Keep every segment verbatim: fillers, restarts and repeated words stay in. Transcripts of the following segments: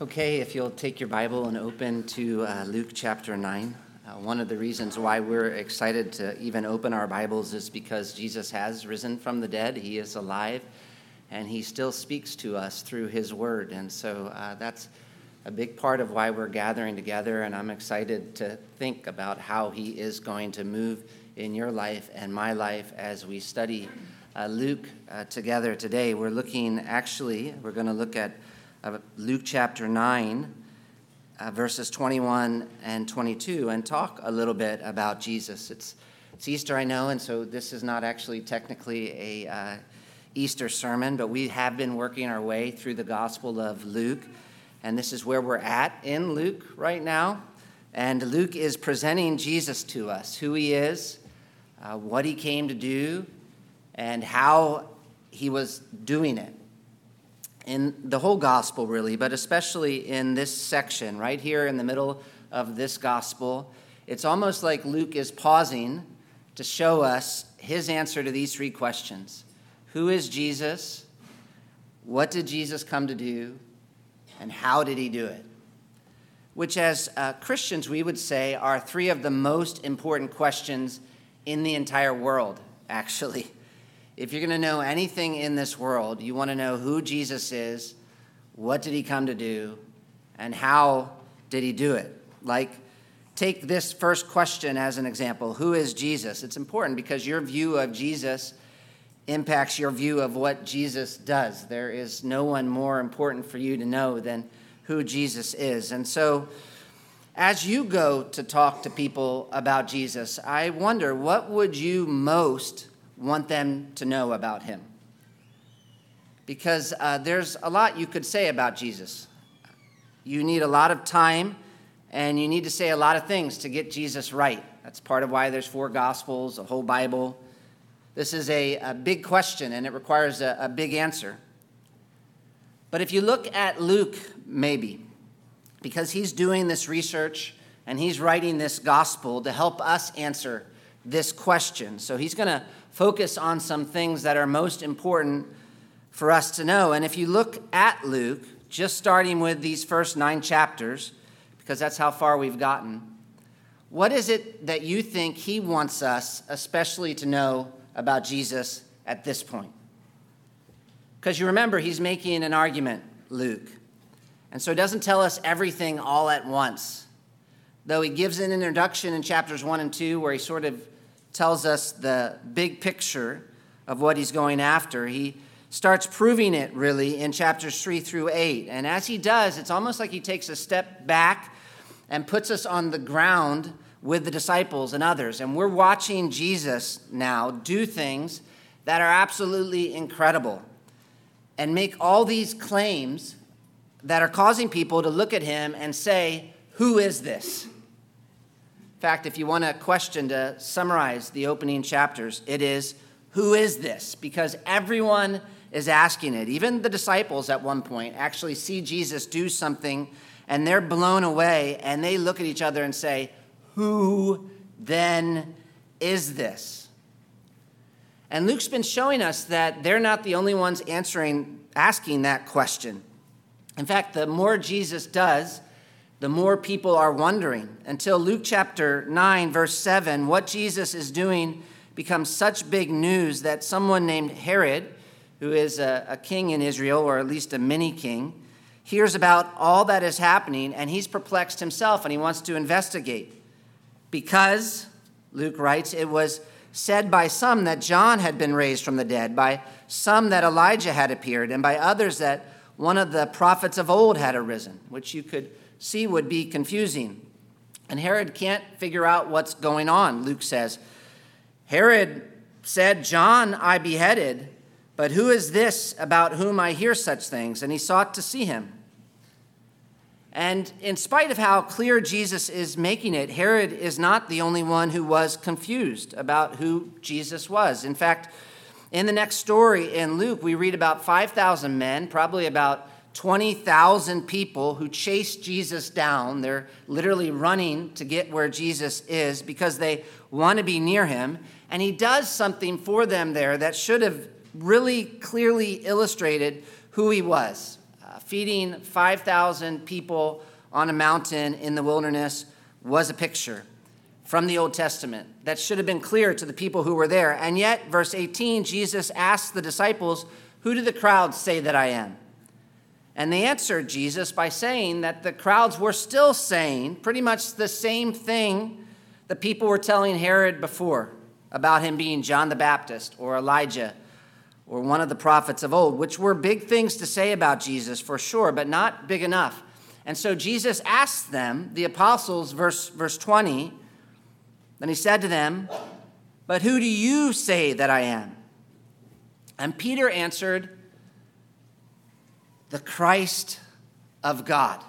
Okay, if you'll take your Bible and open to uh, Luke chapter nine. Uh, one of the reasons why we're excited to even open our Bibles is because Jesus has risen from the dead. He is alive, and he still speaks to us through his word. And so uh, that's a big part of why we're gathering together, and I'm excited to think about how he is going to move in your life and my life as we study uh, Luke uh, together today. We're looking, actually, we're going to look at Uh, Luke chapter nine, uh, verses twenty-one and twenty-two, and talk a little bit about Jesus. It's it's Easter, I know, and so this is not actually technically a uh, Easter sermon, but we have been working our way through the Gospel of Luke, and this is where we're at in Luke right now. And Luke is presenting Jesus to us, who he is, uh, what he came to do, and how he was doing it. In the whole gospel, really, but especially in this section, right here in the middle of this gospel, it's almost like Luke is pausing to show us his answer to these three questions. Who is Jesus? What did Jesus come to do? And how did he do it? Which, as uh, Christians, we would say are three of the most important questions in the entire world, actually. If you're going to know anything in this world, you want to know who Jesus is, what did he come to do, and how did he do it? Like, take this first question as an example. Who is Jesus? It's important because your view of Jesus impacts your view of what Jesus does. There is no one more important for you to know than who Jesus is. And so, as you go to talk to people about Jesus, I wonder, what would you most want them to know about him? Because uh, there's a lot you could say about Jesus. You need a lot of time, and you need to say a lot of things to get Jesus right. That's part of why there's four Gospels, a whole Bible. This is a, a big question, and it requires a, a big answer. But if you look at Luke, maybe, because he's doing this research, and he's writing this gospel to help us answer this question. So he's going to focus on some things that are most important for us to know. And if you look at Luke, just starting with these first nine chapters, because that's how far we've gotten, what is it that you think he wants us especially to know about Jesus at this point? Because you remember, he's making an argument, Luke. And so he doesn't tell us everything all at once. Though he gives an introduction in chapters one and two where he sort of tells us the big picture of what he's going after, he starts proving it really in chapters three through eight. And as he does, it's almost like he takes a step back and puts us on the ground with the disciples and others. And we're watching Jesus now do things that are absolutely incredible and make all these claims that are causing people to look at him and say, who is this? In fact, if you want a question to summarize the opening chapters, it is, who is this? Because everyone is asking it. Even the disciples at one point actually see Jesus do something, and they're blown away, and they look at each other and say, who then is this? And Luke's been showing us that they're not the only ones answering, asking that question. In fact, the more Jesus does, the more people are wondering, until Luke chapter nine, verse seven, what Jesus is doing becomes such big news that someone named Herod, who is a, a king in Israel, or at least a mini king, hears about all that is happening, and he's perplexed himself, and he wants to investigate. Because, Luke writes, it was said by some that John had been raised from the dead, by some that Elijah had appeared, and by others that one of the prophets of old had arisen, which you could see would be confusing. And Herod can't figure out what's going on, Luke says. Herod said, John I beheaded, but who is this about whom I hear such things? And he sought to see him. And in spite of how clear Jesus is making it, Herod is not the only one who was confused about who Jesus was. In fact, in the next story in Luke, we read about five thousand men, probably about twenty thousand people who chase Jesus down. They're literally running to get where Jesus is because they want to be near him. And he does something for them there that should have really clearly illustrated who he was. Uh, feeding five thousand people on a mountain in the wilderness was a picture from the Old Testament that should have been clear to the people who were there. And yet, verse eighteen, Jesus asked the disciples, "Who do the crowds say that I am?" And they answered Jesus by saying that the crowds were still saying pretty much the same thing the people were telling Herod before about him being John the Baptist or Elijah or one of the prophets of old, which were big things to say about Jesus for sure, but not big enough. And so Jesus asked them, the apostles, verse, verse twenty, then he said to them, "But who do you say that I am?" And Peter answered, "The Christ of God,"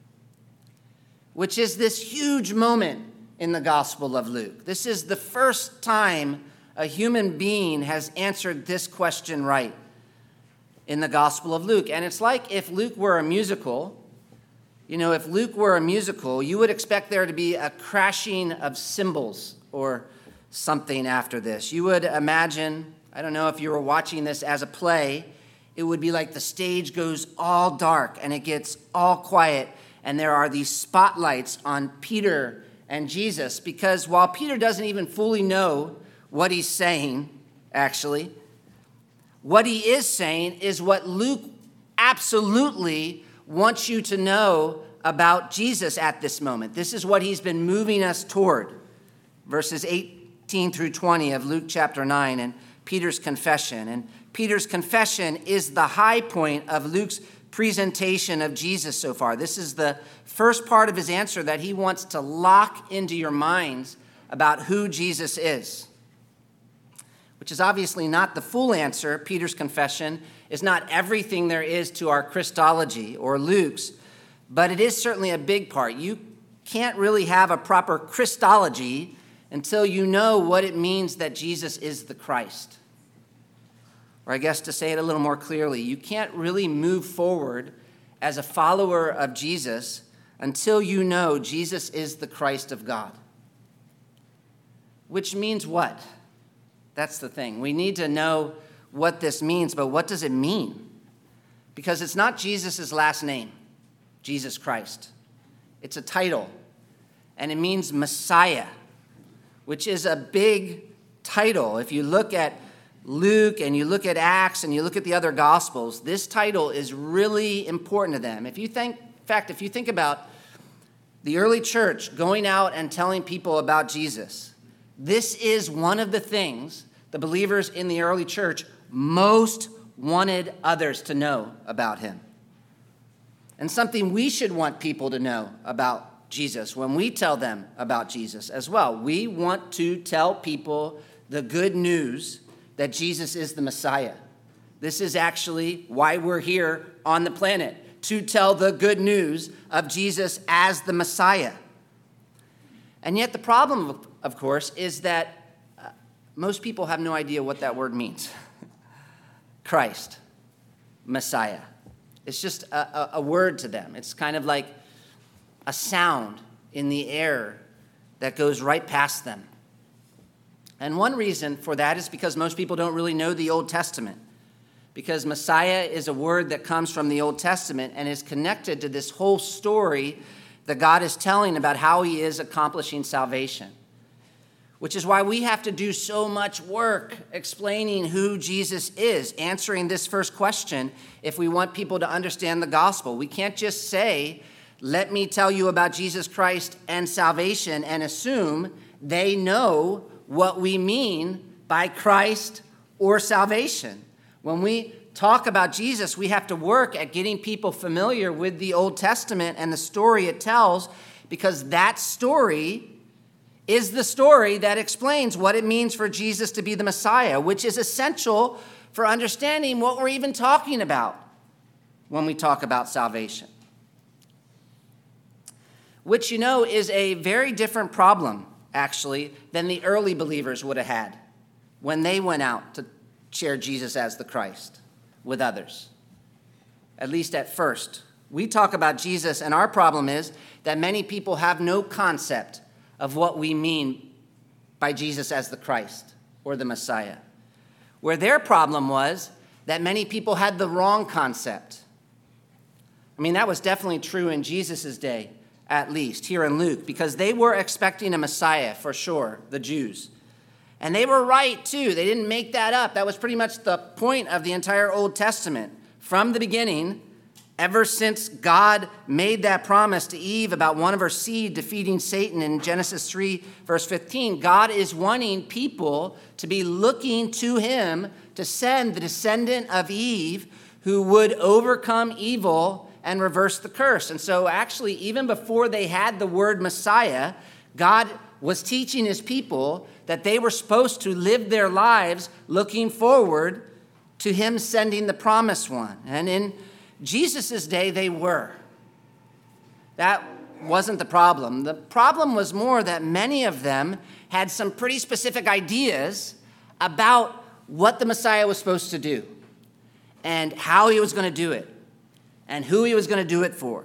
which is this huge moment in the Gospel of Luke. This is the first time a human being has answered this question right in the Gospel of Luke. And it's like if Luke were a musical. You know, if Luke were a musical, you would expect there to be a crashing of cymbals or something after this. You would imagine, I don't know if you were watching this as a play, it would be like the stage goes all dark and it gets all quiet, and there are these spotlights on Peter and Jesus, because while Peter doesn't even fully know what he's saying, actually, what he is saying is what Luke absolutely wants you to know about Jesus at this moment. This is what he's been moving us toward. Verses eighteen through twenty of Luke chapter nine, and Peter's confession. And Peter's confession is the high point of Luke's presentation of Jesus so far. This is the first part of his answer that he wants to lock into your minds about who Jesus is, which is obviously not the full answer. Peter's confession is not everything there is to our Christology or Luke's, but it is certainly a big part. You can't really have a proper Christology until you know what it means that Jesus is the Christ. Or I guess to say it a little more clearly, you can't really move forward as a follower of Jesus until you know Jesus is the Christ of God. Which means what? That's the thing. We need to know what this means, but what does it mean? Because it's not Jesus' last name, Jesus Christ. It's a title, and it means Messiah, which is a big title. If you look at Luke and you look at Acts and you look at the other Gospels, this title is really important to them. If you think, in fact, if you think about the early church going out and telling people about Jesus, this is one of the things the believers in the early church most wanted others to know about him. And something we should want people to know about Jesus when we tell them about Jesus as well. We want to tell people the good news that Jesus is the Messiah. This is actually why we're here on the planet, to tell the good news of Jesus as the Messiah. And yet the problem, of course, is that uh, most people have no idea what that word means. Christ, Messiah. It's just a, a, a word to them. It's kind of like a sound in the air that goes right past them. And one reason for that is because most people don't really know the Old Testament. Because Messiah is a word that comes from the Old Testament and is connected to this whole story that God is telling about how he is accomplishing salvation. Which is why we have to do so much work explaining who Jesus is, answering this first question if we want people to understand the gospel. We can't just say, let me tell you about Jesus Christ and salvation, and assume they know what we mean by Christ or salvation. When we talk about Jesus, we have to work at getting people familiar with the Old Testament and the story it tells, because that story is the story that explains what it means for Jesus to be the Messiah, which is essential for understanding what we're even talking about when we talk about salvation. Which, you know, is a very different problem, actually, than the early believers would have had when they went out to share Jesus as the Christ with others. At least at first. We talk about Jesus, and our problem is that many people have no concept of what we mean by Jesus as the Christ or the Messiah. Where their problem was that many people had the wrong concept. I mean, that was definitely true in Jesus' day, at least, here in Luke, because they were expecting a Messiah, for sure, the Jews. And they were right, too. They didn't make that up. That was pretty much the point of the entire Old Testament. From the beginning, ever since God made that promise to Eve about one of her seed defeating Satan in Genesis three, verse fifteen, God is wanting people to be looking to him to send the descendant of Eve who would overcome evil and reverse the curse. And so actually, even before they had the word Messiah, God was teaching his people that they were supposed to live their lives looking forward to him sending the promised one. And in Jesus' day, they were. That wasn't the problem. The problem was more that many of them had some pretty specific ideas about what the Messiah was supposed to do and how he was going to do it and who he was going to do it for.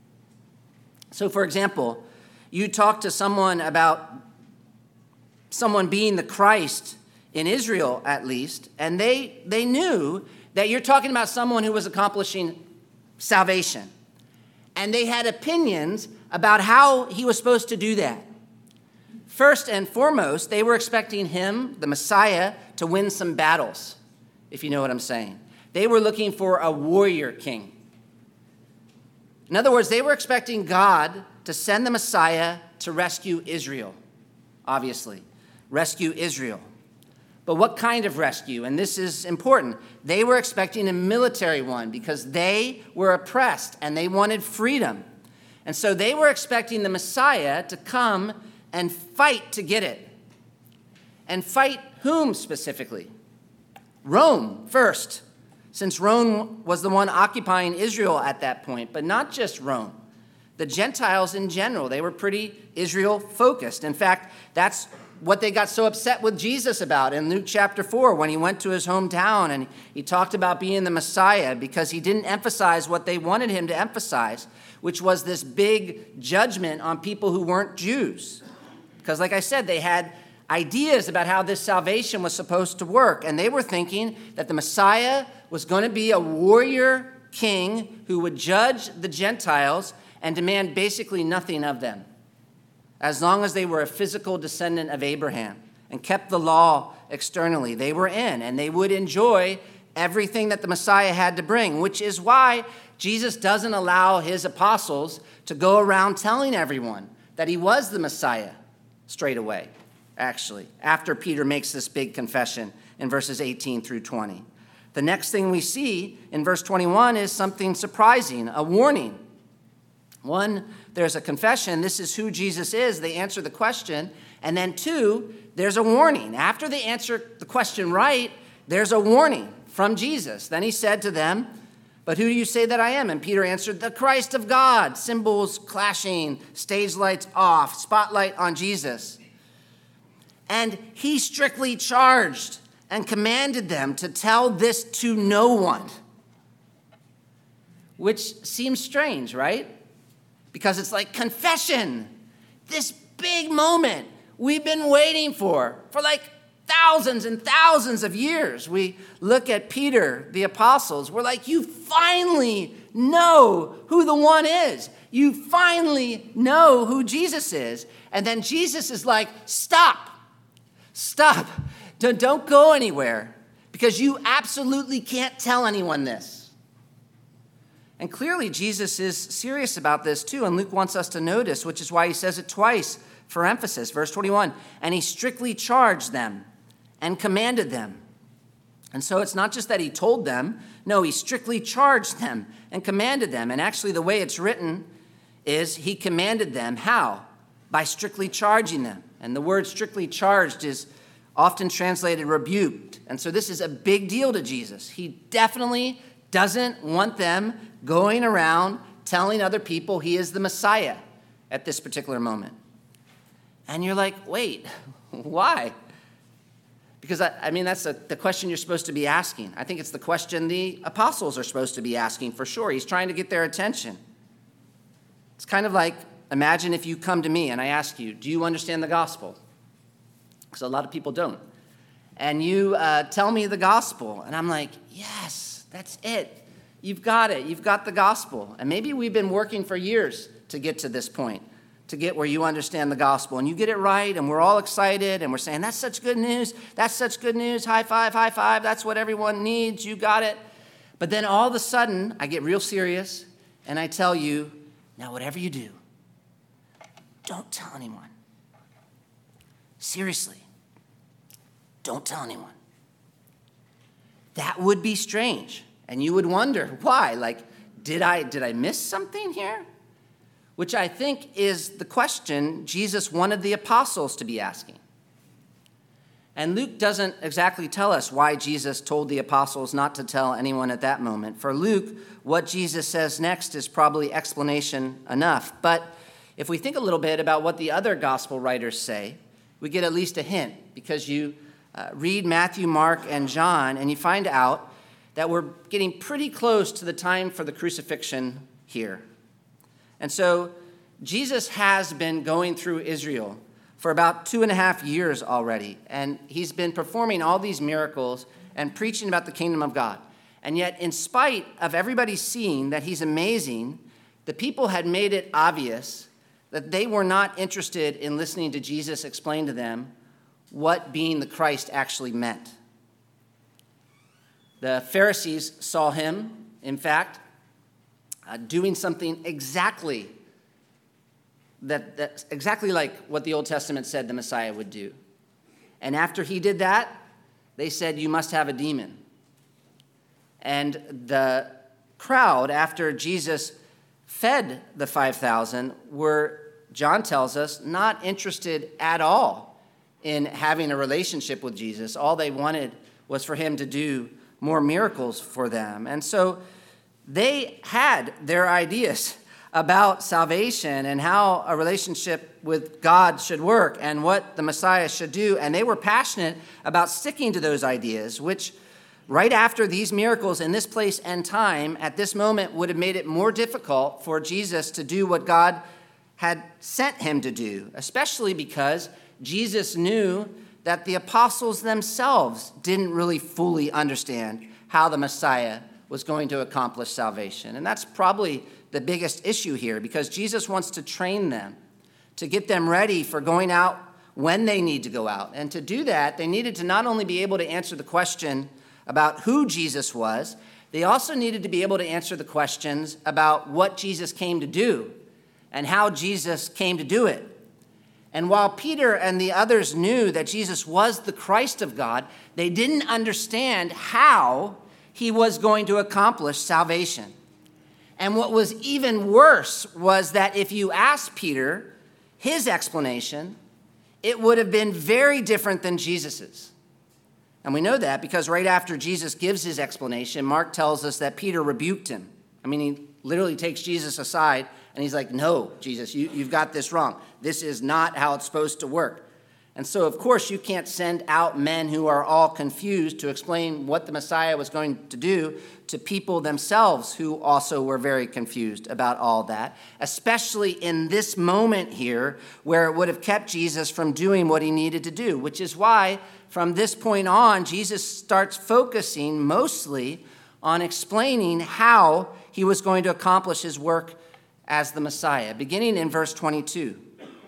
So, for example, you talk to someone about someone being the Christ in Israel, at least, and they, they knew that you're talking about someone who was accomplishing salvation. And they had opinions about how he was supposed to do that. First and foremost, they were expecting him, the Messiah, to win some battles, if you know what I'm saying. They were looking for a warrior king. In other words, they were expecting God to send the Messiah to rescue Israel, obviously. Rescue Israel. But what kind of rescue? And this is important. They were expecting a military one because they were oppressed and they wanted freedom. And so they were expecting the Messiah to come and fight to get it. And fight whom specifically? Rome first, since Rome was the one occupying Israel at that point, but not just Rome. The Gentiles in general, they were pretty Israel-focused. In fact, that's what they got so upset with Jesus about in Luke chapter four when he went to his hometown and he talked about being the Messiah because he didn't emphasize what they wanted him to emphasize, which was this big judgment on people who weren't Jews. Because like I said, they had ideas about how this salvation was supposed to work, and they were thinking that the Messiah was going to be a warrior king who would judge the Gentiles and demand basically nothing of them, as long as they were a physical descendant of Abraham and kept the law externally. They were in, and they would enjoy everything that the Messiah had to bring, which is why Jesus doesn't allow his apostles to go around telling everyone that he was the Messiah straight away, actually, after Peter makes this big confession in verses eighteen through twenty. The next thing we see in verse twenty-one is something surprising, a warning. One, there's a confession. This is who Jesus is. They answer the question. And then two, there's a warning. After they answer the question right, there's a warning from Jesus. Then he said to them, "But who do you say that I am?" And Peter answered, "The Christ of God." Cymbals clashing, stage lights off, spotlight on Jesus. And he strictly charged and commanded them to tell this to no one. Which seems strange, right? Because it's like confession, this big moment we've been waiting for, for like thousands and thousands of years. We look at Peter, the apostles, we're like, you finally know who the one is. You finally know who Jesus is. And then Jesus is like, stop, stop, don't, don't go anywhere because you absolutely can't tell anyone this. And clearly, Jesus is serious about this too, and Luke wants us to notice, which is why he says it twice for emphasis. Verse twenty-one, and he strictly charged them and commanded them. And so it's not just that he told them, no, he strictly charged them and commanded them. And actually, the way it's written is he commanded them. How? By strictly charging them. And the word strictly charged is often translated rebuked. And so this is a big deal to Jesus. He definitely doesn't want them going around telling other people he is the Messiah at this particular moment. And you're like, wait, why? Because, I, I mean, that's a, the question you're supposed to be asking. I think it's the question the apostles are supposed to be asking for sure. He's trying to get their attention. It's kind of like, imagine if you come to me and I ask you, do you understand the gospel? Because a lot of people don't. And you uh, tell me the gospel, and I'm like, yes, that's it. You've got it. You've got the gospel. And maybe we've been working for years to get to this point, to get where you understand the gospel. And you get it right, and we're all excited, and we're saying, that's such good news. That's such good news. High five, high five. That's what everyone needs. You got it. But then all of a sudden, I get real serious, and I tell you, now whatever you do, don't tell anyone. Seriously, don't tell anyone. That would be strange. And you would wonder, why? Like, did I, did I miss something here? Which I think is the question Jesus wanted the apostles to be asking. And Luke doesn't exactly tell us why Jesus told the apostles not to tell anyone at that moment. For Luke, what Jesus says next is probably explanation enough. But if we think a little bit about what the other gospel writers say, we get at least a hint, because you uh, read Matthew, Mark, and John, and you find out that we're getting pretty close to the time for the crucifixion here. And so Jesus has been going through Israel for about two and a half years already, and he's been performing all these miracles and preaching about the kingdom of God. And yet, in spite of everybody seeing that he's amazing, the people had made it obvious that they were not interested in listening to Jesus explain to them what being the Christ actually meant. The Pharisees saw him, in fact, uh, doing something exactly that, that's exactly like what the Old Testament said the Messiah would do. And after he did that, they said, you must have a demon. And the crowd, after Jesus fed the five thousand, were, John tells us, not interested at all in having a relationship with Jesus. All they wanted was for him to do more miracles for them. And so they had their ideas about salvation and how a relationship with God should work and what the Messiah should do. And they were passionate about sticking to those ideas, which right after these miracles in this place and time, at this moment, would have made it more difficult for Jesus to do what God had sent him to do, especially because Jesus knew that the apostles themselves didn't really fully understand how the Messiah was going to accomplish salvation. And that's probably the biggest issue here, because Jesus wants to train them, to get them ready for going out when they need to go out. And to do that, they needed to not only be able to answer the question about who Jesus was, they also needed to be able to answer the questions about what Jesus came to do and how Jesus came to do it. And while Peter and the others knew that Jesus was the Christ of God, they didn't understand how he was going to accomplish salvation. And what was even worse was that if you asked Peter his explanation, it would have been very different than Jesus's. And we know that because right after Jesus gives his explanation, Mark tells us that Peter rebuked him. I mean, he literally takes Jesus aside and he's like, no, Jesus, you, you've got this wrong. This is not how it's supposed to work. And so, of course, you can't send out men who are all confused to explain what the Messiah was going to do to people themselves who also were very confused about all that, especially in this moment here where it would have kept Jesus from doing what he needed to do, which is why from this point on, Jesus starts focusing mostly on explaining how he was going to accomplish his work as the Messiah, beginning in verse twenty-two.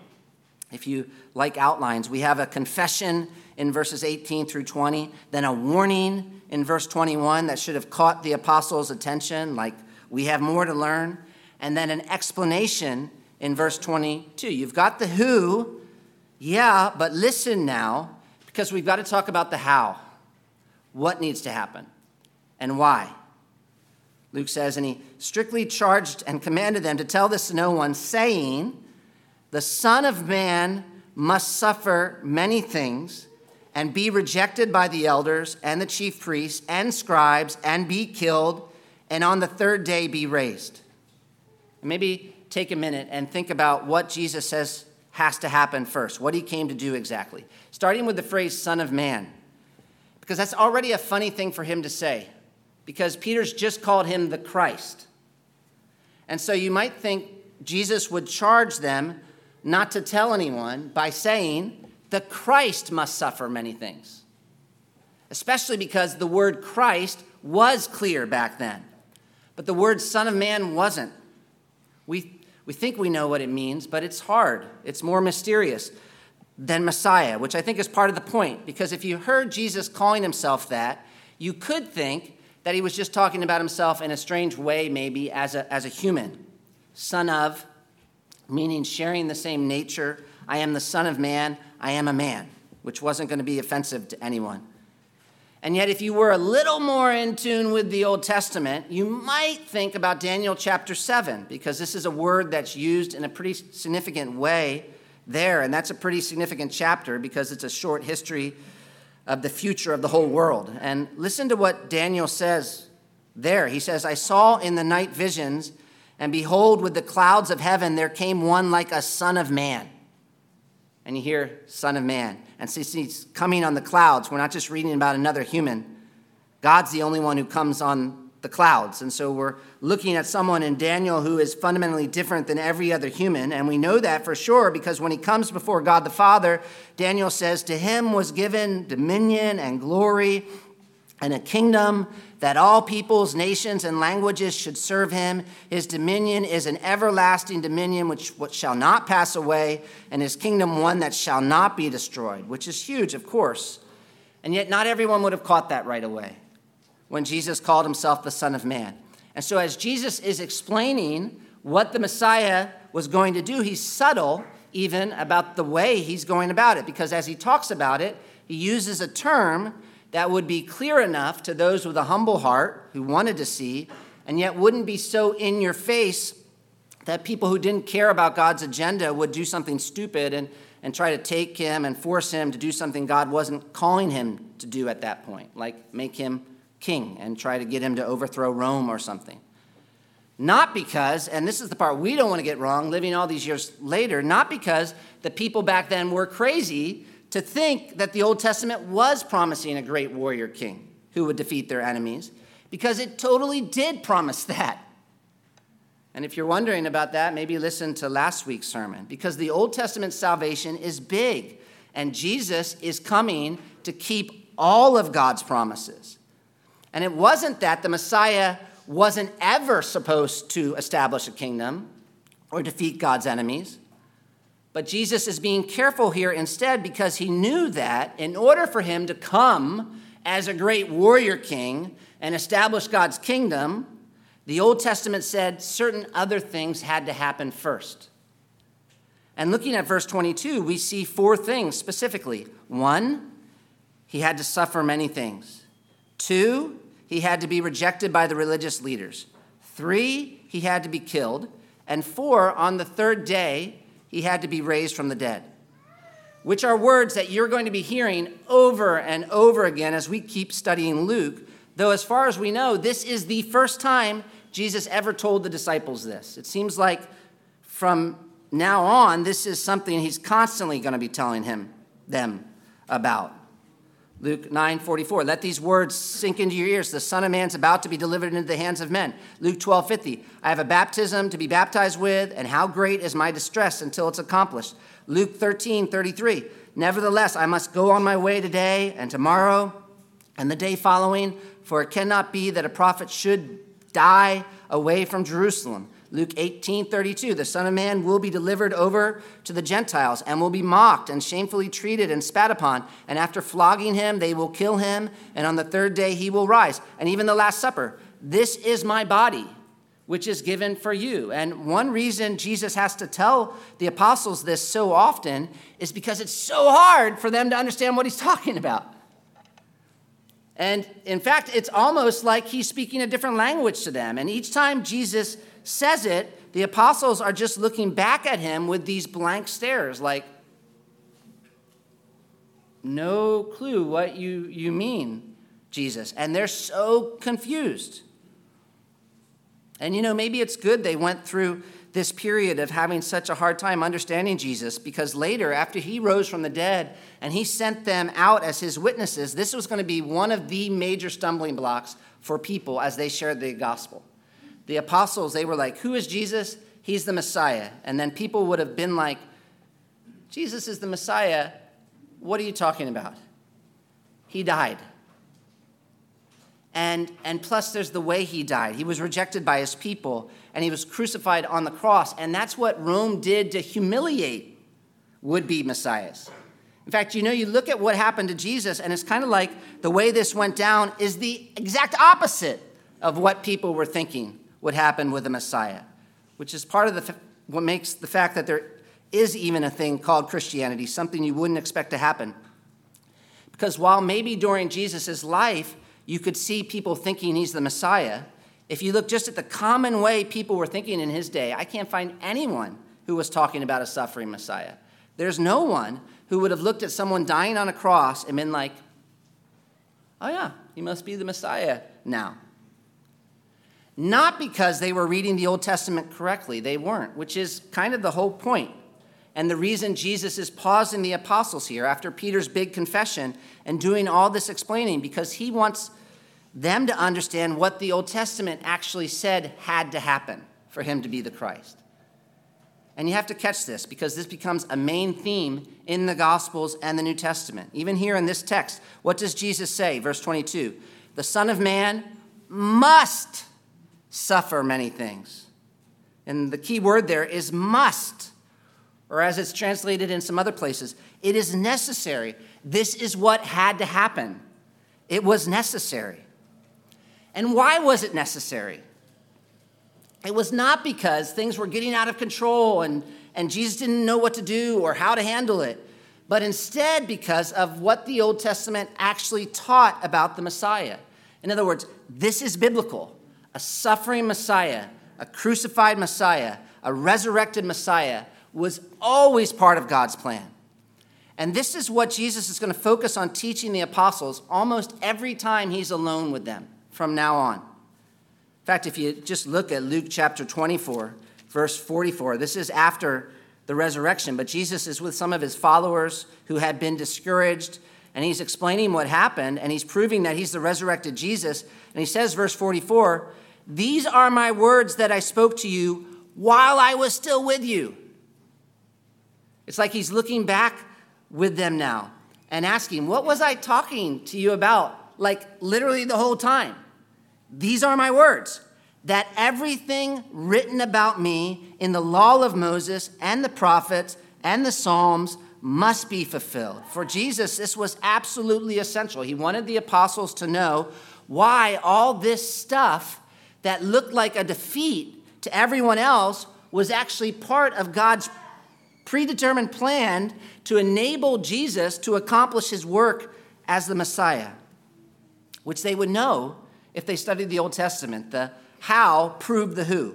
If you like outlines, we have a confession in verses eighteen through twenty, then a warning in verse twenty-one that should have caught the apostles' attention, like we have more to learn, and then an explanation in verse twenty-two. You've got the who, yeah, but listen now, because we've got to talk about the how. What needs to happen and why? Luke says, and he strictly charged and commanded them to tell this to no one, saying, the Son of Man must suffer many things and be rejected by the elders and the chief priests and scribes and be killed, and on the third day be raised. And maybe take a minute and think about what Jesus says has to happen first, what he came to do exactly. Starting with the phrase Son of Man, because that's already a funny thing for him to say, because Peter's just called him the Christ. And so you might think Jesus would charge them not to tell anyone by saying the Christ must suffer many things, especially because the word Christ was clear back then. But the word Son of Man wasn't. We, we think we know what it means, but it's hard. It's more mysterious than Messiah, which I think is part of the point. Because if you heard Jesus calling himself that, you could think that he was just talking about himself in a strange way, maybe as a, as a human. Son of, meaning sharing the same nature. I am the Son of Man. I am a man, which wasn't going to be offensive to anyone. And yet, if you were a little more in tune with the Old Testament, you might think about Daniel chapter seven, because this is a word that's used in a pretty significant way there. And that's a pretty significant chapter because it's a short history of the future of the whole world. And listen to what Daniel says there. He says, I saw in the night visions, and behold, with the clouds of heaven, there came one like a son of man. And you hear Son of Man. And since he's coming on the clouds, we're not just reading about another human. God's the only one who comes on the clouds. And so we're looking at someone in Daniel who is fundamentally different than every other human. And we know that for sure because when he comes before God the Father, Daniel says, to him was given dominion and glory and a kingdom that all peoples, nations, and languages should serve him. His dominion is an everlasting dominion which, which shall not pass away, and his kingdom one that shall not be destroyed, which is huge, of course. And yet not everyone would have caught that right away when Jesus called himself the Son of Man. And so as Jesus is explaining what the Messiah was going to do, he's subtle even about the way he's going about it, because as he talks about it, he uses a term that would be clear enough to those with a humble heart who wanted to see, and yet wouldn't be so in your face that people who didn't care about God's agenda would do something stupid and, and try to take him and force him to do something God wasn't calling him to do at that point, like make him king and try to get him to overthrow Rome or something. Not because, and this is the part we don't want to get wrong, living all these years later, not because the people back then were crazy to think that the Old Testament was promising a great warrior king who would defeat their enemies, because it totally did promise that. And if you're wondering about that, maybe listen to last week's sermon, because the Old Testament salvation is big, and Jesus is coming to keep all of God's promises. And it wasn't that the Messiah wasn't ever supposed to establish a kingdom or defeat God's enemies. But Jesus is being careful here instead because he knew that in order for him to come as a great warrior king and establish God's kingdom, the Old Testament said certain other things had to happen first. And looking at verse twenty-two, we see four things specifically. One, he had to suffer many things. Two, he had to be rejected by the religious leaders. Three, he had to be killed. And four, on the third day, he had to be raised from the dead, which are words that you're going to be hearing over and over again as we keep studying Luke, though as far as we know, this is the first time Jesus ever told the disciples this. It seems like from now on, this is something he's constantly going to be telling him, them about. Luke nine forty-four, let these words sink into your ears. The Son of Man's about to be delivered into the hands of men. Luke twelve fifty, I have a baptism to be baptized with, and how great is my distress until it's accomplished. Luke thirteen thirty-three, nevertheless, I must go on my way today and tomorrow and the day following, for it cannot be that a prophet should die away from Jerusalem. Luke eighteen thirty-two, the Son of Man will be delivered over to the Gentiles and will be mocked and shamefully treated and spat upon. And after flogging him, they will kill him. And on the third day, he will rise. And even the Last Supper, this is my body, which is given for you. And one reason Jesus has to tell the apostles this so often is because it's so hard for them to understand what he's talking about. And in fact, it's almost like he's speaking a different language to them. And each time Jesus says it, the apostles are just looking back at him with these blank stares, like, no clue what you, you mean, Jesus. And they're so confused. And, you know, maybe it's good they went through this period of having such a hard time understanding Jesus, because later, after he rose from the dead and he sent them out as his witnesses, this was going to be one of the major stumbling blocks for people as they shared the gospel. The apostles, they were like, who is Jesus? He's the Messiah. And then people would have been like, Jesus is the Messiah. What are you talking about? He died. And, and plus, there's the way he died. He was rejected by his people, and he was crucified on the cross. And that's what Rome did to humiliate would-be messiahs. In fact, you know, you look at what happened to Jesus, and it's kind of like the way this went down is the exact opposite of what people were thinking would happen with the Messiah, which is part of the what makes the fact that there is even a thing called Christianity, something you wouldn't expect to happen. Because while maybe during Jesus' life, you could see people thinking he's the Messiah, if you look just at the common way people were thinking in his day, I can't find anyone who was talking about a suffering Messiah. There's no one who would have looked at someone dying on a cross and been like, oh yeah, he must be the Messiah now. Not because they were reading the Old Testament correctly. They weren't, which is kind of the whole point. And the reason Jesus is pausing the apostles here after Peter's big confession and doing all this explaining, because he wants them to understand what the Old Testament actually said had to happen for him to be the Christ. And you have to catch this, because this becomes a main theme in the Gospels and the New Testament. Even here in this text, what does Jesus say? Verse twenty-two, the Son of Man must suffer many things. And the key word there is must. Or as it's translated in some other places, it is necessary. This is what had to happen. It was necessary. And why was it necessary? It was not because things were getting out of control and, and Jesus didn't know what to do or how to handle it, but instead because of what the Old Testament actually taught about the Messiah. In other words, this is biblical. A suffering Messiah, a crucified Messiah, a resurrected Messiah was always part of God's plan. And this is what Jesus is going to focus on teaching the apostles almost every time he's alone with them from now on. In fact, if you just look at Luke chapter twenty-four, verse forty-four, this is after the resurrection, but Jesus is with some of his followers who had been discouraged, and he's explaining what happened, and he's proving that he's the resurrected Jesus. And he says, verse forty-four, these are my words that I spoke to you while I was still with you. It's like he's looking back with them now and asking, what was I talking to you about? Like literally the whole time. These are my words, that everything written about me in the law of Moses and the prophets and the Psalms must be fulfilled. For Jesus, this was absolutely essential. He wanted the apostles to know why all this stuff that looked like a defeat to everyone else was actually part of God's predetermined plan to enable Jesus to accomplish his work as the Messiah, which they would know if they studied the Old Testament. The how proved the who.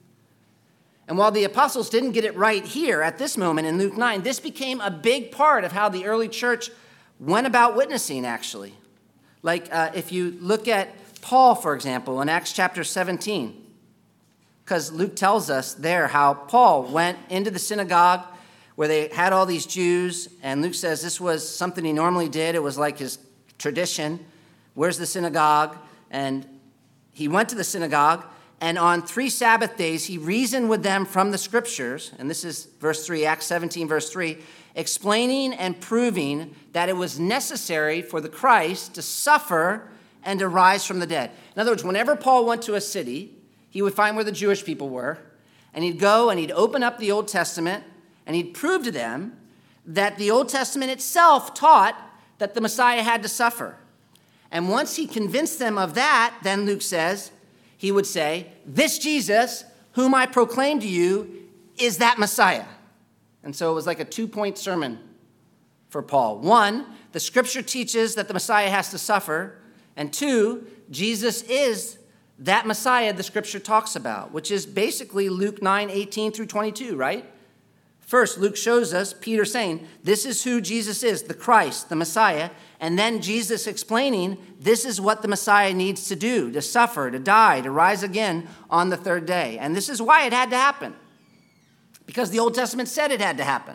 And while the apostles didn't get it right here at this moment in Luke nine, this became a big part of how the early church went about witnessing, actually. Like uh, if you look at Paul, for example, in Acts chapter seventeen, because Luke tells us there how Paul went into the synagogue where they had all these Jews, and Luke says this was something he normally did. It was like his tradition. Where's the synagogue? And he went to the synagogue, and on three Sabbath days, he reasoned with them from the scriptures, and this is verse three, Acts seventeen, verse three, explaining and proving that it was necessary for the Christ to suffer and to rise from the dead. In other words, whenever Paul went to a city, he would find where the Jewish people were, and he'd go and he'd open up the Old Testament, and he'd prove to them that the Old Testament itself taught that the Messiah had to suffer. And once he convinced them of that, then Luke says, he would say, this Jesus, whom I proclaim to you, is that Messiah. And so it was like a two-point sermon for Paul. One, the scripture teaches that the Messiah has to suffer. And two, Jesus is that Messiah the scripture talks about, which is basically Luke nine, eighteen through twenty-two, right? First, Luke shows us Peter saying, this is who Jesus is, the Christ, the Messiah. And then Jesus explaining, this is what the Messiah needs to do, to suffer, to die, to rise again on the third day. And this is why it had to happen, because the Old Testament said it had to happen.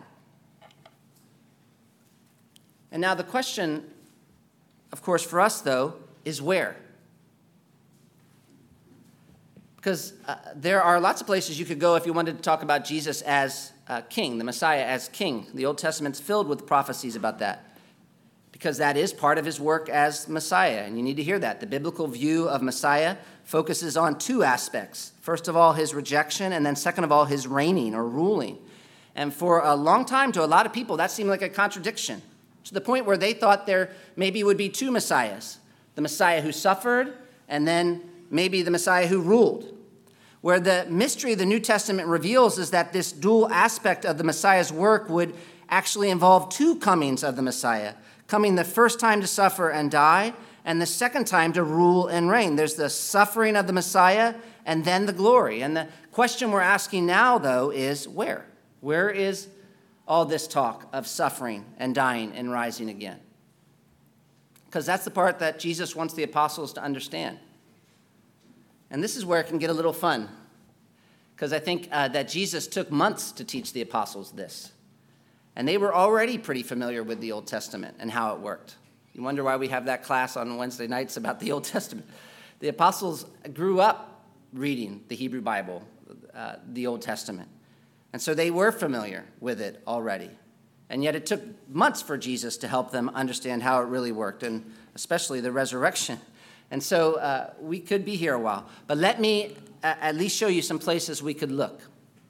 And now the question, of course, for us, though, is where? Because uh, there are lots of places you could go if you wanted to talk about Jesus as uh, king, the Messiah as king. The Old Testament's filled with prophecies about that. because that is part of his work as Messiah, and you need to hear that. The biblical view of Messiah focuses on two aspects. First of all, his rejection, and then second of all, his reigning or ruling. And for a long time, to a lot of people, that seemed like a contradiction, to the point where they thought there maybe would be two Messiahs, the Messiah who suffered, and then maybe the Messiah who ruled. Where the mystery the New Testament reveals is that this dual aspect of the Messiah's work would actually involve two comings of the Messiah, coming the first time to suffer and die, and the second time to rule and reign. There's the suffering of the Messiah and then the glory. And the question we're asking now, though, is where? Where is all this talk of suffering and dying and rising again? Because that's the part that Jesus wants the apostles to understand. And this is where it can get a little fun, because I think uh, that Jesus took months to teach the apostles this. And they were already pretty familiar with the Old Testament and how it worked. You wonder why we have that class on Wednesday nights about the Old Testament. The apostles grew up reading the Hebrew Bible, uh, the Old Testament. And so they were familiar with it already. And yet it took months for Jesus to help them understand how it really worked, and especially the resurrection. And so uh, we could be here a while. But let me uh, at least show you some places we could look.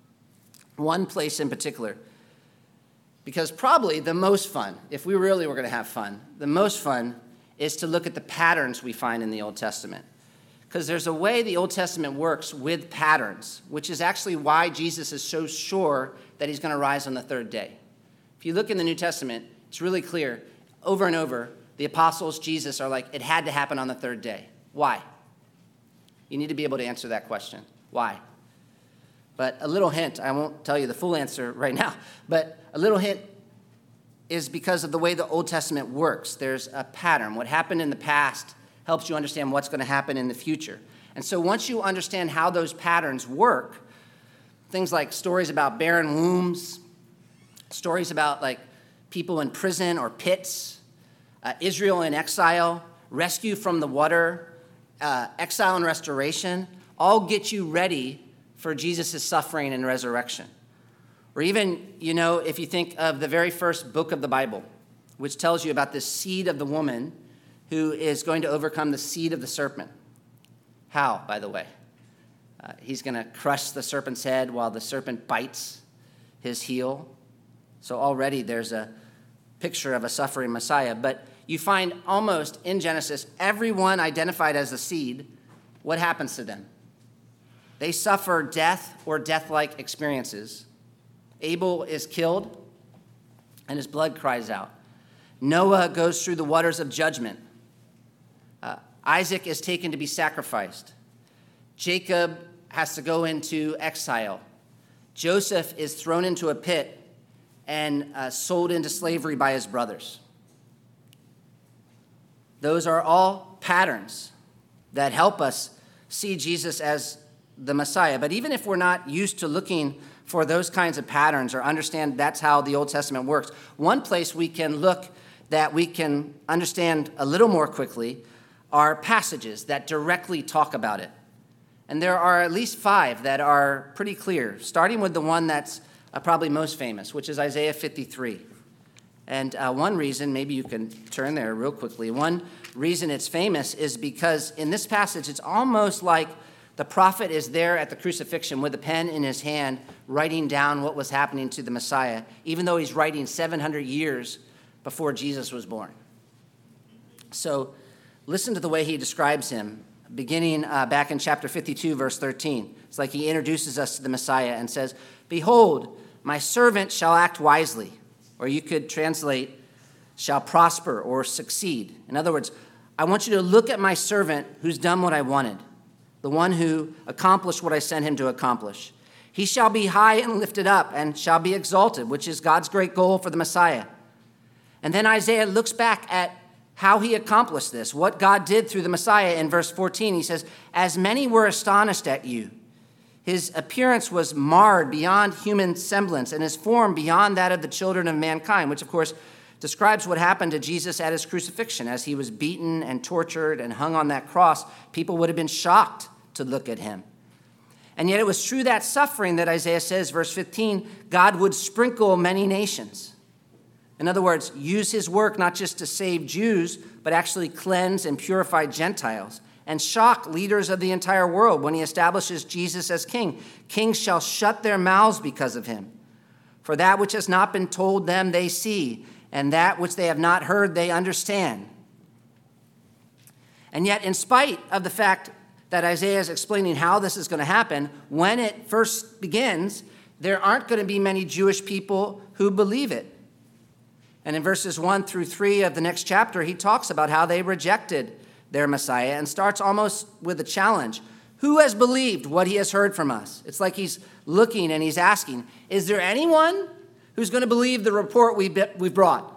One place in particular. Because probably the most fun, if we really were going to have fun, the most fun is to look at the patterns we find in the Old Testament. Because there's a way the Old Testament works with patterns, which is actually why Jesus is so sure that he's going to rise on the third day. If you look in the New Testament, it's really clear. Over and over, the apostles, Jesus, are like, it had to happen on the third day. Why? You need to be able to answer that question. Why? But a little hint, I won't tell you the full answer right now, but a little hint is because of the way the Old Testament works. There's a pattern. What happened in the past helps you understand what's going to happen in the future. And so once you understand how those patterns work, things like stories about barren wombs, stories about like people in prison or pits, uh, Israel in exile, rescue from the water, uh, exile and restoration, all get you ready for Jesus' suffering and resurrection. Or even, you know, if you think of the very first book of the Bible, which tells you about this seed of the woman who is going to overcome the seed of the serpent. How, by the way? Uh, he's going to crush the serpent's head while the serpent bites his heel. So already there's a picture of a suffering Messiah. But you find almost in Genesis, everyone identified as a seed, what happens to them? They suffer death or death-like experiences. Abel is killed, and his blood cries out. Noah goes through the waters of judgment. Uh, Isaac is taken to be sacrificed. Jacob has to go into exile. Joseph is thrown into a pit and uh, sold into slavery by his brothers. Those are all patterns that help us see Jesus as the Messiah. But even if we're not used to looking for those kinds of patterns or understand that's how the Old Testament works, one place we can look that we can understand a little more quickly are passages that directly talk about it. And there are at least five that are pretty clear, starting with the one that's uh, probably most famous, which is Isaiah fifty-three. And uh, one reason, maybe you can turn there real quickly, one reason it's famous is because in this passage, it's almost like the prophet is there at the crucifixion with a pen in his hand, writing down what was happening to the Messiah, even though he's writing seven hundred years before Jesus was born. So listen to the way he describes him, beginning uh, back in chapter fifty-two, verse thirteen. It's like he introduces us to the Messiah and says, "Behold, my servant shall act wisely," or you could translate, "shall prosper" or "succeed." In other words, I want you to look at my servant who's done what I wanted, the one who accomplished what I sent him to accomplish. He shall be high and lifted up and shall be exalted, which is God's great goal for the Messiah. And then Isaiah looks back at how he accomplished this, what God did through the Messiah in verse fourteen. He says, "As many were astonished at you, his appearance was marred beyond human semblance and his form beyond that of the children of mankind," which of course describes what happened to Jesus at his crucifixion. As he was beaten and tortured and hung on that cross, people would have been shocked to look at him. And yet it was through that suffering that Isaiah says, verse fifteen, God would sprinkle many nations. In other words, use his work not just to save Jews, but actually cleanse and purify Gentiles and shock leaders of the entire world when he establishes Jesus as king. Kings shall shut their mouths because of him. For that which has not been told them they see, and that which they have not heard they understand. And yet, in spite of the fact that Isaiah is explaining how this is going to happen, when it first begins, there aren't going to be many Jewish people who believe it. And in verses one through three of the next chapter, he talks about how they rejected their Messiah and starts almost with a challenge. Who has believed what he has heard from us? It's like he's looking and he's asking, is there anyone who's going to believe the report we we've brought?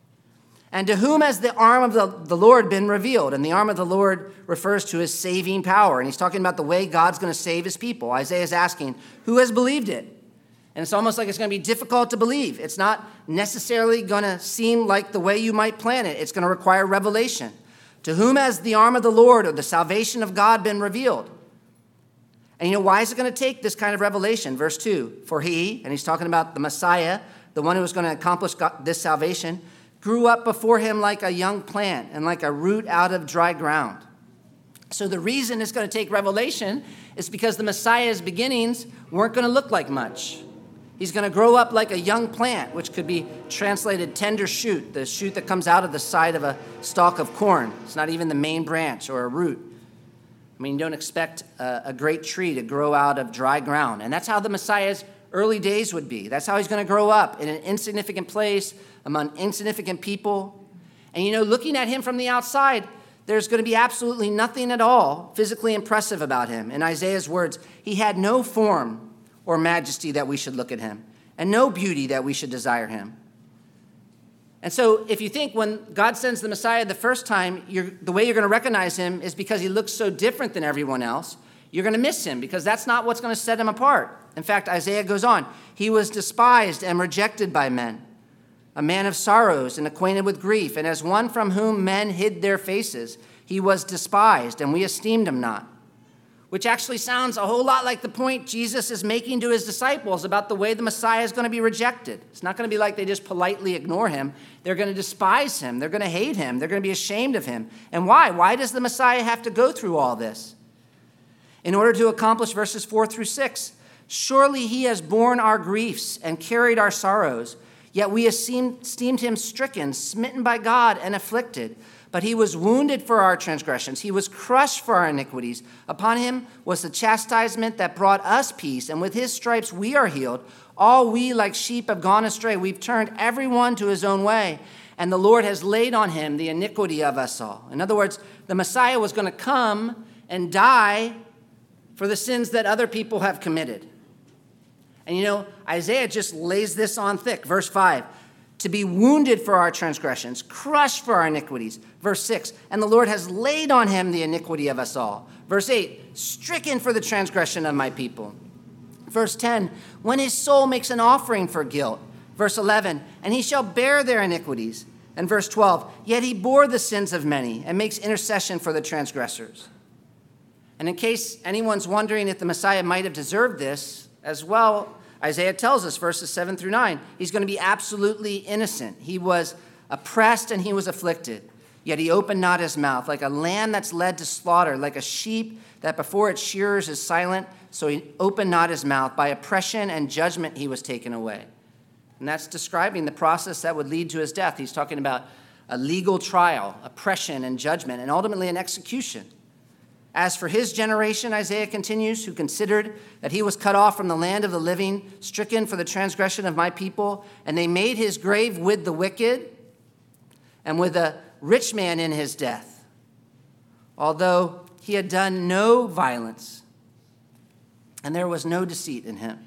And to whom has the arm of the, the Lord been revealed? And the arm of the Lord refers to his saving power. And he's talking about the way God's going to save his people. Isaiah is asking, who has believed it? And it's almost like it's going to be difficult to believe. It's not necessarily going to seem like the way you might plan it. It's going to require revelation. To whom has the arm of the Lord or the salvation of God been revealed? And you know, why is it going to take this kind of revelation? Verse two, for he, and he's talking about the Messiah, the one who was going to accomplish God, this salvation, grew up before him like a young plant and like a root out of dry ground. So the reason it's going to take revelation is because the Messiah's beginnings weren't going to look like much. He's going to grow up like a young plant, which could be translated tender shoot, the shoot that comes out of the side of a stalk of corn. It's not even the main branch or a root. I mean, you don't expect a, a great tree to grow out of dry ground. And that's how the Messiah's early days would be. That's how he's going to grow up, in an insignificant place, among insignificant people. And you know, looking at him from the outside, there's going to be absolutely nothing at all physically impressive about him. In Isaiah's words, he had no form or majesty that we should look at him, and no beauty that we should desire him. And so if you think when God sends the Messiah the first time, you're, the way you're going to recognize him is because he looks so different than everyone else, you're going to miss him because that's not what's going to set him apart. In fact, Isaiah goes on, he was despised and rejected by men, a man of sorrows and acquainted with grief, and as one from whom men hid their faces, he was despised, and we esteemed him not. Which actually sounds a whole lot like the point Jesus is making to his disciples about the way the Messiah is going to be rejected. It's not going to be like they just politely ignore him. They're going to despise him. They're going to hate him. They're going to be ashamed of him. And why? Why does the Messiah have to go through all this? In order to accomplish verses four through six, surely he has borne our griefs and carried our sorrows, yet we esteemed him stricken, smitten by God, and afflicted. But he was wounded for our transgressions. He was crushed for our iniquities. Upon him was the chastisement that brought us peace, and with his stripes we are healed. All we like sheep have gone astray. We've turned everyone to his own way, and the Lord has laid on him the iniquity of us all. In other words, the Messiah was going to come and die for the sins that other people have committed. And you know, Isaiah just lays this on thick. Verse five, to be wounded for our transgressions, crushed for our iniquities. Verse six, and the Lord has laid on him the iniquity of us all. Verse eight, stricken for the transgression of my people. Verse ten, when his soul makes an offering for guilt. Verse eleven, and he shall bear their iniquities. And verse twelve, yet he bore the sins of many and makes intercession for the transgressors. And in case anyone's wondering if the Messiah might have deserved this as well, Isaiah tells us, verses seven through nine, he's going to be absolutely innocent. He was oppressed and he was afflicted, yet he opened not his mouth. Like a lamb that's led to slaughter, like a sheep that before its shearers is silent, so he opened not his mouth. By oppression and judgment he was taken away. And that's describing the process that would lead to his death. He's talking about a legal trial, oppression and judgment, and ultimately an execution. As for his generation, Isaiah continues, who considered that he was cut off from the land of the living, stricken for the transgression of my people, and they made his grave with the wicked and with a rich man in his death, although he had done no violence and there was no deceit in him.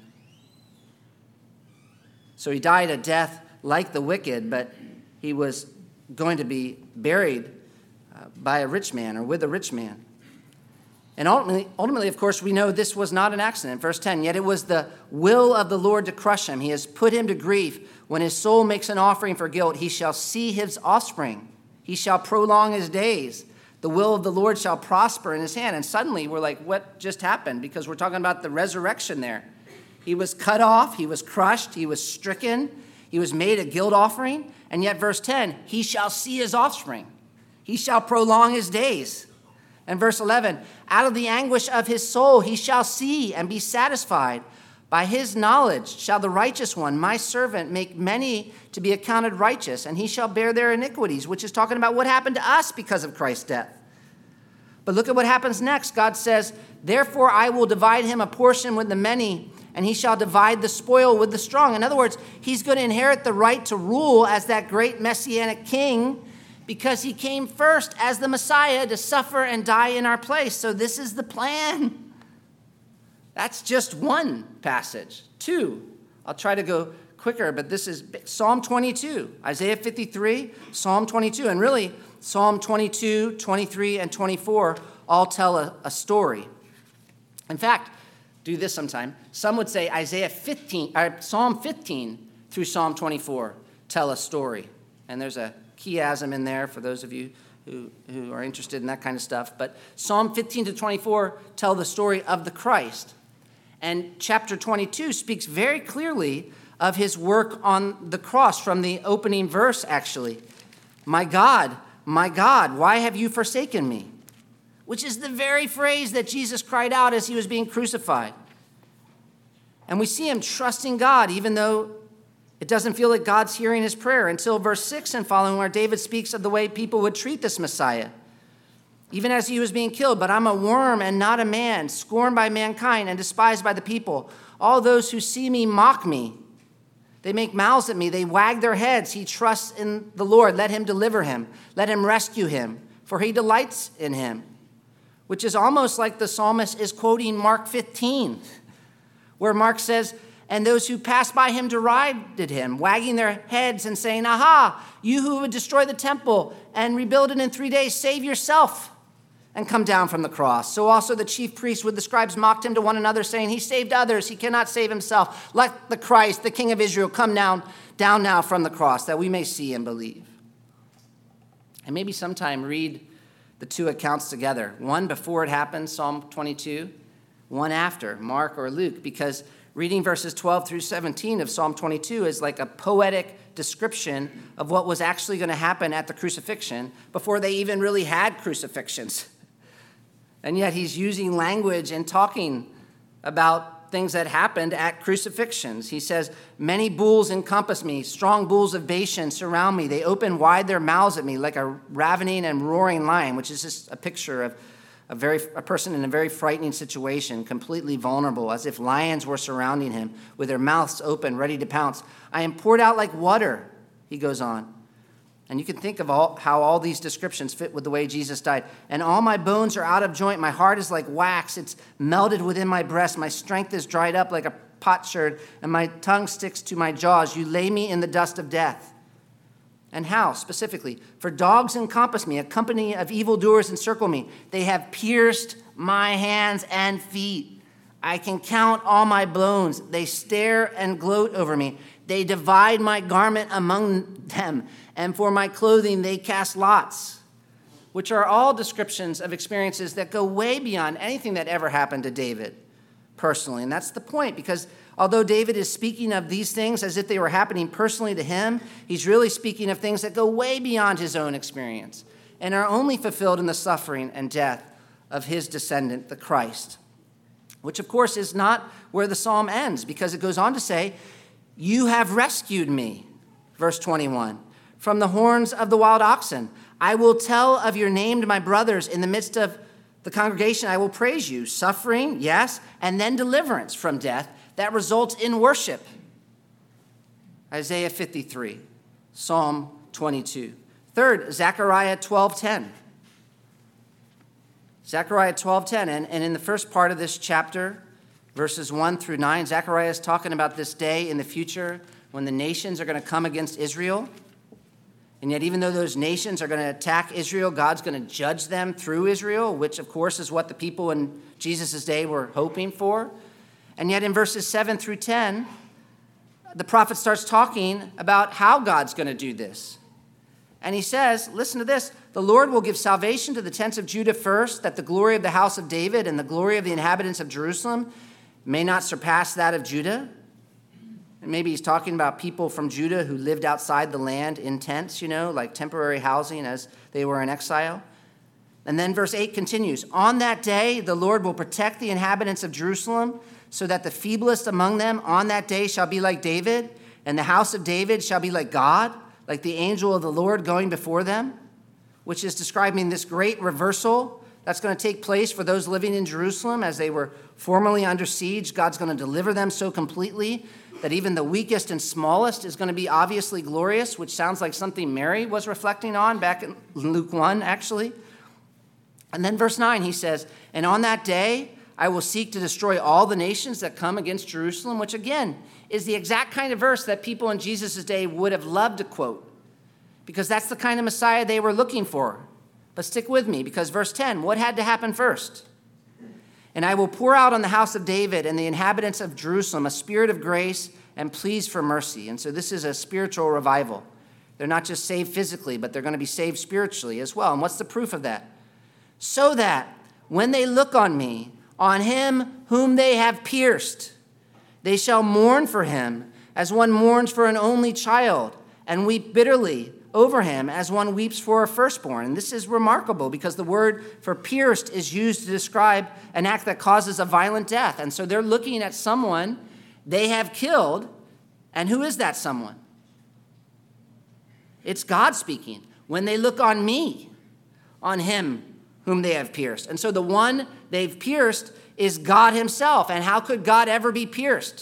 So he died a death like the wicked, but he was going to be buried uh, by a rich man or with a rich man. And ultimately, ultimately, of course, we know this was not an accident. Verse ten, yet it was the will of the Lord to crush him. He has put him to grief. When his soul makes an offering for guilt, he shall see his offspring. He shall prolong his days. The will of the Lord shall prosper in his hand. And suddenly we're like, what just happened? Because we're talking about the resurrection there. He was cut off. He was crushed. He was stricken. He was made a guilt offering, and yet verse ten, he shall see his offspring. He shall prolong his days. And verse eleven, out of the anguish of his soul he shall see and be satisfied. By his knowledge shall the righteous one, my servant, make many to be accounted righteous, and he shall bear their iniquities, which is talking about what happened to us because of Christ's death. But look at what happens next. God says, therefore I will divide him a portion with the many, and he shall divide the spoil with the strong. In other words, he's going to inherit the right to rule as that great messianic king because he came first as the Messiah to suffer and die in our place. So this is the plan. That's just one passage. Two, I'll try to go quicker, but this is Psalm twenty-two, Isaiah fifty-three, Psalm twenty-two. And really, Psalm twenty-two, twenty-three, and twenty-four all tell a, a story. In fact, do this sometime. Some would say Isaiah fifteen, or Psalm fifteen through Psalm twenty-four tell a story. And there's a chiasm in there for those of you who, who are interested in that kind of stuff. But Psalm fifteen to twenty-four tell the story of the Christ. And chapter twenty-two speaks very clearly of his work on the cross from the opening verse, actually. My God, my God, why have you forsaken me? Which is the very phrase that Jesus cried out as he was being crucified. And we see him trusting God, even though it doesn't feel like God's hearing his prayer, until verse six and following, where David speaks of the way people would treat this Messiah, even as he was being killed. But I'm a worm and not a man, scorned by mankind and despised by the people. All those who see me mock me. They make mouths at me. They wag their heads. He trusts in the Lord. Let him deliver him. Let him rescue him, for he delights in him. Which is almost like the psalmist is quoting Mark fifteen, where Mark says, and those who passed by him derided him, wagging their heads and saying, aha, you who would destroy the temple and rebuild it in three days, save yourself and come down from the cross. So also the chief priests with the scribes mocked him to one another, saying, he saved others, he cannot save himself. Let the Christ, the King of Israel, come down, down now from the cross, that we may see and believe. And maybe sometime read the two accounts together, one before it happened, Psalm twenty-two, one after, Mark or Luke, because reading verses twelve through seventeen of Psalm twenty-two is like a poetic description of what was actually going to happen at the crucifixion before they even really had crucifixions. And yet he's using language and talking about things that happened at crucifixions. He says, many bulls encompass me, strong bulls of Bashan surround me. They open wide their mouths at me like a ravening and roaring lion, which is just a picture of a, very, a person in a very frightening situation, completely vulnerable, as if lions were surrounding him with their mouths open, ready to pounce. I am poured out like water, he goes on. And you can think of all, how all these descriptions fit with the way Jesus died. And all my bones are out of joint. My heart is like wax. It's melted within my breast. My strength is dried up like a potsherd, and my tongue sticks to my jaws. You lay me in the dust of death. And how, specifically? For dogs encompass me. A company of evildoers encircle me. They have pierced my hands and feet. I can count all my bones. They stare and gloat over me. They divide my garment among them, and for my clothing they cast lots, which are all descriptions of experiences that go way beyond anything that ever happened to David personally. And that's the point, because although David is speaking of these things as if they were happening personally to him, he's really speaking of things that go way beyond his own experience and are only fulfilled in the suffering and death of his descendant, the Christ, which of course is not where the psalm ends, because it goes on to say, you have rescued me, verse twenty-one, from the horns of the wild oxen. I will tell of your name to my brothers. In the midst of the congregation, I will praise you. Suffering, yes, and then deliverance from death that results in worship. Isaiah fifty-three, Psalm twenty-two. Third, Zechariah twelve ten. Zechariah twelve ten, and, and in the first part of this chapter, verses one through nine, Zechariah is talking about this day in the future when the nations are going to come against Israel. And yet, even though those nations are going to attack Israel, God's going to judge them through Israel, which, of course, is what the people in Jesus' day were hoping for. And yet, in verses seven through ten, the prophet starts talking about how God's going to do this. And he says, listen to this, the Lord will give salvation to the tents of Judah first, that the glory of the house of David and the glory of the inhabitants of Jerusalem may not surpass that of Judah. And maybe he's talking about people from Judah who lived outside the land in tents, you know, like temporary housing as they were in exile. And then verse eight continues, on that day the Lord will protect the inhabitants of Jerusalem, so that the feeblest among them on that day shall be like David, and the house of David shall be like God, like the angel of the Lord going before them, which is describing this great reversal that's going to take place for those living in Jerusalem as they were formerly under siege. God's going to deliver them so completely that even the weakest and smallest is going to be obviously glorious, which sounds like something Mary was reflecting on back in Luke one, actually. And then verse nine, he says, and on that day I will seek to destroy all the nations that come against Jerusalem, which again is the exact kind of verse that people in Jesus' day would have loved to quote, because that's the kind of Messiah they were looking for. But stick with me, because verse ten, what had to happen first? And I will pour out on the house of David and the inhabitants of Jerusalem a spirit of grace and pleas for mercy. And so this is a spiritual revival. They're not just saved physically, but they're going to be saved spiritually as well. And what's the proof of that? So that when they look on me, on him whom they have pierced, they shall mourn for him as one mourns for an only child, and weep bitterly over him as one weeps for a firstborn. And this is remarkable because the word for pierced is used to describe an act that causes a violent death. And so they're looking at someone they have killed. And who is that someone? It's God speaking. When they look on me, on him whom they have pierced. And so the one they've pierced is God himself. And how could God ever be pierced?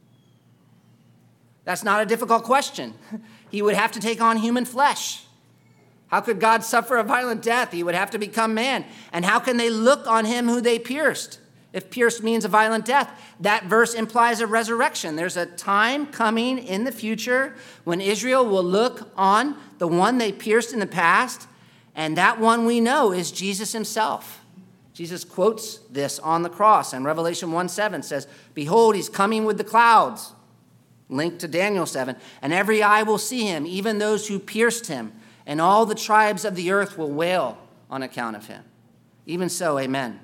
That's not a difficult question. He would have to take on human flesh. How could God suffer a violent death? He would have to become man. And how can they look on him who they pierced? If pierced means a violent death, that verse implies a resurrection. There's a time coming in the future when Israel will look on the one they pierced in the past, and that one we know is Jesus himself. Jesus quotes this on the cross, and Revelation one seven says, behold, he's coming with the clouds. Linked to Daniel seven, and every eye will see him, even those who pierced him, and all the tribes of the earth will wail on account of him. Even so, amen.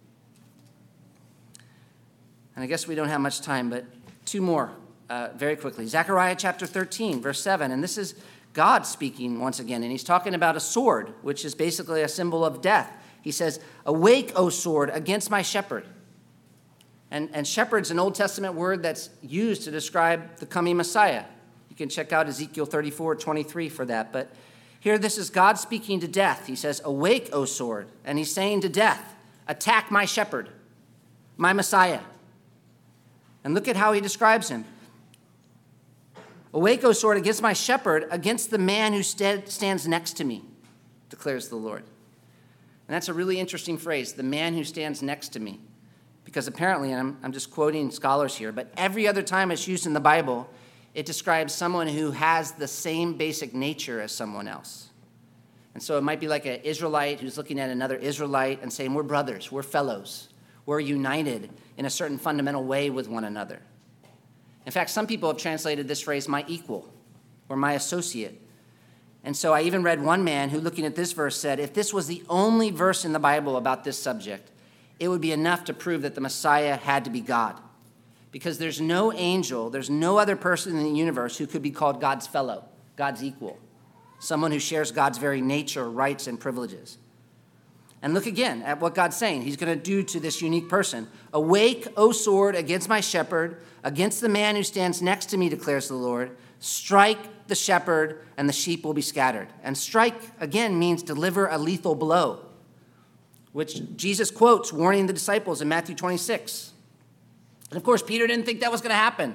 And I guess we don't have much time, but two more uh, very quickly. Zechariah chapter thirteen, verse seven, and this is God speaking once again, and he's talking about a sword, which is basically a symbol of death. He says, awake, O sword, against my shepherd. And, and shepherd's an Old Testament word that's used to describe the coming Messiah. You can check out Ezekiel thirty-four twenty-three for that. But here, this is God speaking to death. He says, awake, O sword. And he's saying to death, attack my shepherd, my Messiah. And look at how he describes him. Awake, O sword, against my shepherd, against the man who st- stands next to me, declares the Lord. And that's a really interesting phrase, the man who stands next to me. Because apparently, and I'm, I'm just quoting scholars here, but every other time it's used in the Bible, it describes someone who has the same basic nature as someone else. And so it might be like an Israelite who's looking at another Israelite and saying, we're brothers, we're fellows, we're united in a certain fundamental way with one another. In fact, some people have translated this phrase, my equal, or my associate. And so I even read one man who, looking at this verse, said, if this was the only verse in the Bible about this subject, it would be enough to prove that the Messiah had to be God. Because there's no angel, there's no other person in the universe who could be called God's fellow, God's equal, someone who shares God's very nature, rights, and privileges. And look again at what God's saying. He's going to do to this unique person. Awake, O sword, against my shepherd, against the man who stands next to me, declares the Lord. Strike the shepherd, and the sheep will be scattered. And strike, again, means deliver a lethal blow, which Jesus quotes, warning the disciples in Matthew twenty-six. And of course, Peter didn't think that was going to happen.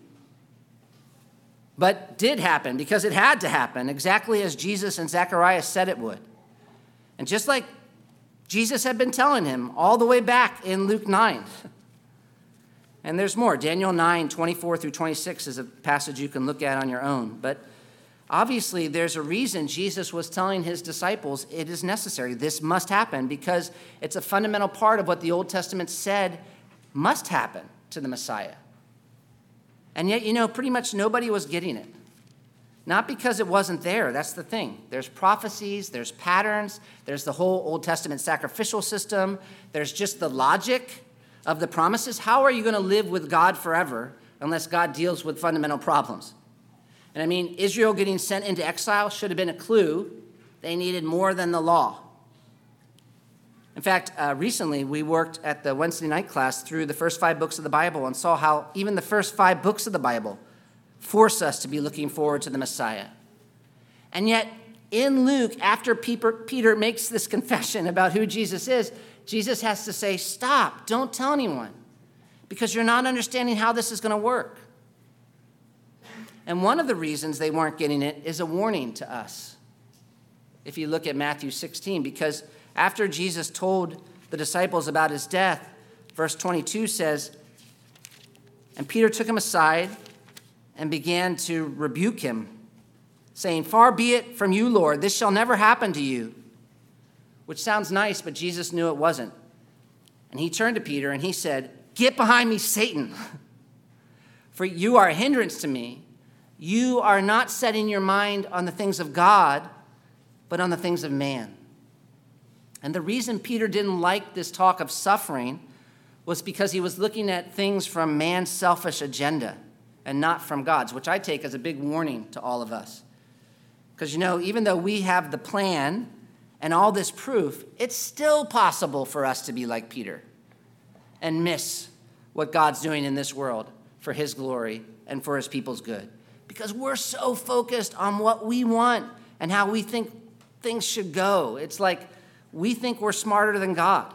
But did happen, because it had to happen, exactly as Jesus and Zechariah said it would. And just like Jesus had been telling him all the way back in Luke nine. And there's more. Daniel nine, twenty-four through twenty-six is a passage you can look at on your own. But obviously, there's a reason Jesus was telling his disciples it is necessary. This must happen because it's a fundamental part of what the Old Testament said must happen to the Messiah. And yet, you know, pretty much nobody was getting it. Not because it wasn't there. That's the thing. There's prophecies, there's patterns, there's the whole Old Testament sacrificial system, there's just the logic of the promises. How are you going to live with God forever unless God deals with fundamental problems. And I mean, Israel getting sent into exile should have been a clue they needed more than the law. In fact, uh, recently we worked at the Wednesday night class through the first five books of the Bible and saw how even the first five books of the Bible force us to be looking forward to the Messiah. And yet, in Luke, after Peter makes this confession about who Jesus is, Jesus has to say, stop, don't tell anyone, because you're not understanding how this is going to work. And one of the reasons they weren't getting it is a warning to us. If you look at Matthew sixteen, because after Jesus told the disciples about his death, verse twenty-two says, and Peter took him aside and began to rebuke him, saying, far be it from you, Lord, this shall never happen to you. Which sounds nice, but Jesus knew it wasn't. And he turned to Peter and he said, get behind me, Satan, for you are a hindrance to me. You are not setting your mind on the things of God, but on the things of man. And the reason Peter didn't like this talk of suffering was because he was looking at things from man's selfish agenda and not from God's, which I take as a big warning to all of us. Because, you know, even though we have the plan and all this proof, it's still possible for us to be like Peter and miss what God's doing in this world for his glory and for his people's good. Because we're so focused on what we want and how we think things should go. It's like we think we're smarter than God.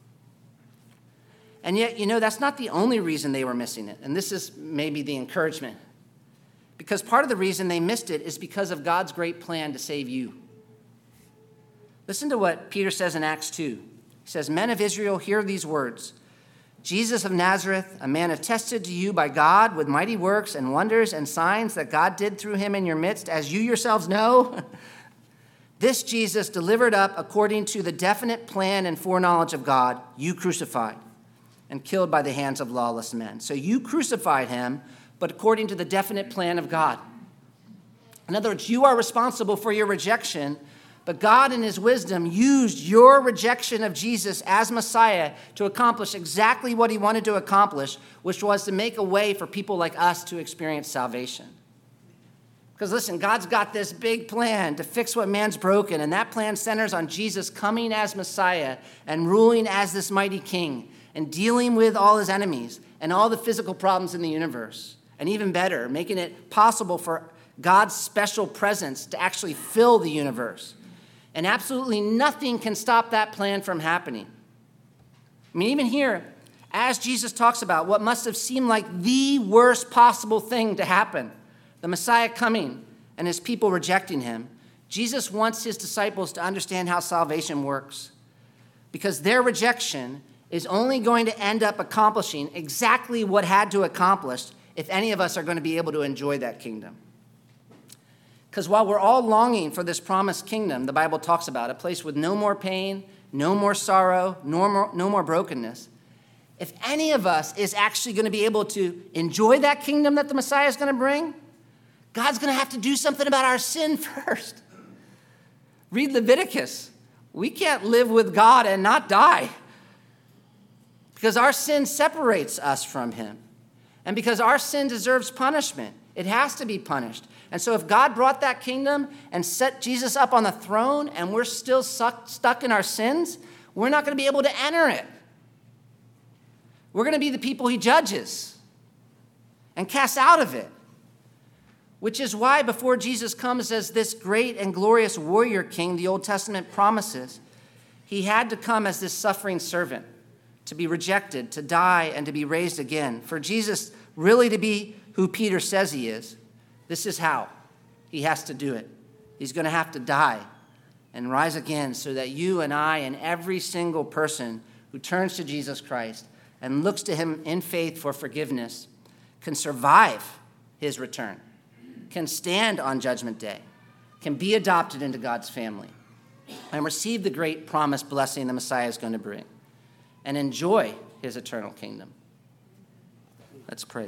And yet, you know, that's not the only reason they were missing it. And this is maybe the encouragement. Because part of the reason they missed it is because of God's great plan to save you. Listen to what Peter says in Acts two. He says, men of Israel, hear these words. Jesus of Nazareth, a man attested to you by God with mighty works and wonders and signs that God did through him in your midst, as you yourselves know. This Jesus delivered up according to the definite plan and foreknowledge of God, you crucified and killed by the hands of lawless men. So you crucified him, but according to the definite plan of God. In other words, you are responsible for your rejection, but God in his wisdom used your rejection of Jesus as Messiah to accomplish exactly what he wanted to accomplish, which was to make a way for people like us to experience salvation. Because listen, God's got this big plan to fix what man's broken, and that plan centers on Jesus coming as Messiah and ruling as this mighty king and dealing with all his enemies and all the physical problems in the universe. And even better, making it possible for God's special presence to actually fill the universe. And absolutely nothing can stop that plan from happening. I mean, even here, as Jesus talks about what must have seemed like the worst possible thing to happen, the Messiah coming and his people rejecting him, Jesus wants his disciples to understand how salvation works. Because their rejection is only going to end up accomplishing exactly what had to accomplish if any of us are going to be able to enjoy that kingdom. Because while we're all longing for this promised kingdom, the Bible talks about a place with no more pain, no more sorrow, no more, no more brokenness. If any of us is actually going to be able to enjoy that kingdom that the Messiah is going to bring, God's going to have to do something about our sin first. Read Leviticus. We can't live with God and not die because our sin separates us from him. And because our sin deserves punishment, it has to be punished. And so if God brought that kingdom and set Jesus up on the throne and we're still suck, stuck in our sins, we're not going to be able to enter it. We're going to be the people he judges and casts out of it. Which is why before Jesus comes as this great and glorious warrior king the Old Testament promises, he had to come as this suffering servant, to be rejected, to die, and to be raised again. For Jesus really to be who Peter says he is, this is how he has to do it. He's going to have to die and rise again so that you and I and every single person who turns to Jesus Christ and looks to him in faith for forgiveness can survive his return, can stand on Judgment Day, can be adopted into God's family, and receive the great promised blessing the Messiah is going to bring, and enjoy his eternal kingdom. Let's pray.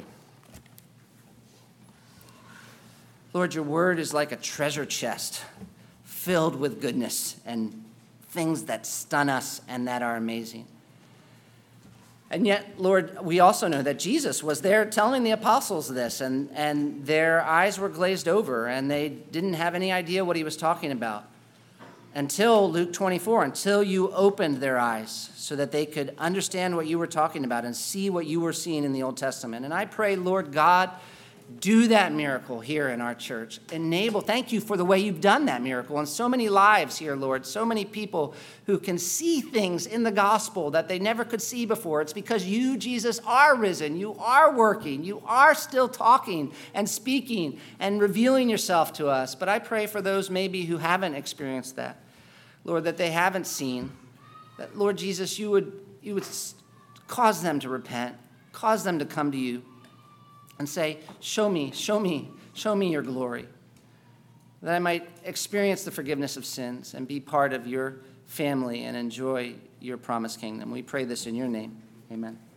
Lord, your word is like a treasure chest filled with goodness and things that stun us and that are amazing. And yet, Lord, we also know that Jesus was there telling the apostles this, and, and their eyes were glazed over, and they didn't have any idea what he was talking about until Luke twenty-four, until you opened their eyes so that they could understand what you were talking about and see what you were seeing in the Old Testament. And I pray, Lord God, do that miracle here in our church. Enable, thank you for the way you've done that miracle in so many lives here, Lord. So many people who can see things in the gospel that they never could see before. It's because you, Jesus, are risen. You are working. You are still talking and speaking and revealing yourself to us. But I pray for those maybe who haven't experienced that, Lord, that they haven't seen, that, Lord Jesus, you would, you would cause them to repent, cause them to come to you, and say, show me, show me, show me your glory, that I might experience the forgiveness of sins and be part of your family and enjoy your promised kingdom. We pray this in your name. Amen.